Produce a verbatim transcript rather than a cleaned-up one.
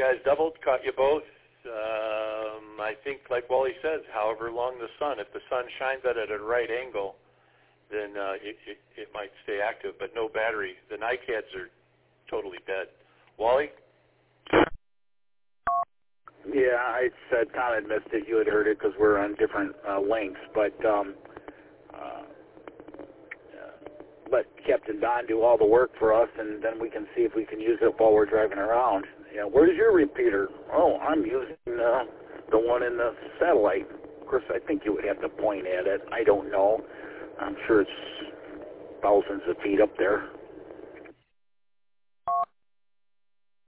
guys doubled, caught you both. Um, I think, like Wally says, however long the sun, if the sun shines at it at a right angle, then uh, it, it, it might stay active, but no battery. The NiCads are totally dead. Wally? Yeah, I said Tom had missed it. You had heard it because we're on different uh, links, but um, uh, let Captain Don do all the work for us, and then we can see if we can use it while we're driving around. You know, where's your repeater? Oh, I'm using uh, the one in the satellite. Of course, I think you would have to point at it. I don't know. I'm sure it's thousands of feet up there.